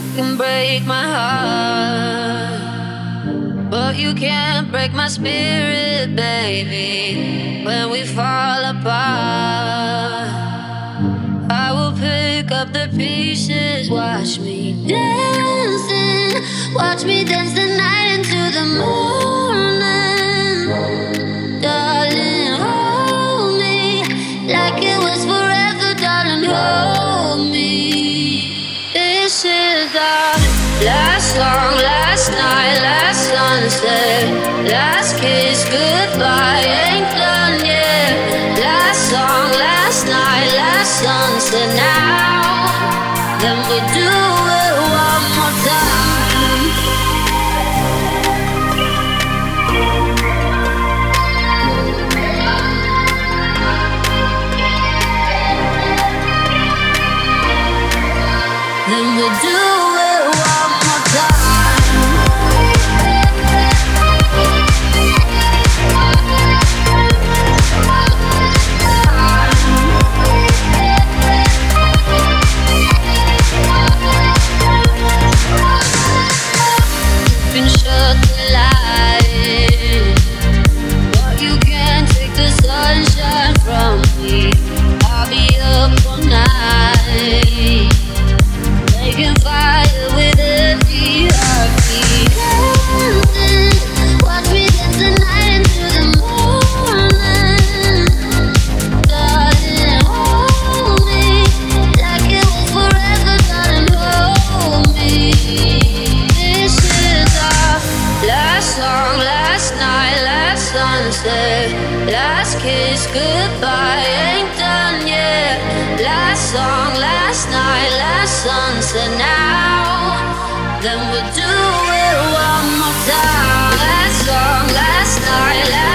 can break my heart, but you can't break my spirit, baby. When we fall apart, I will pick up the pieces. Watch me dancing, watch me dance the night into the morning. Darling, hold me like it was forever, darling, hold me. This is our last song, last night, last sunset, last kiss, goodbye, ain't done yet. Last song, last night, last sunset, now then we do it one more time. Then we do it one more time. Been shut the light, but you can't take the sunshine from me. I'll be up all night, making fire with every heartbeat. Dancing, watch me dance the night into the morning. Darling, hold me like it was forever, darling, hold me. This is our last song, last night, last sunset, last kiss, goodbye, ain't done yet. Last song, last night, last sunset, now then we'll do it one more time. Last song, last night, last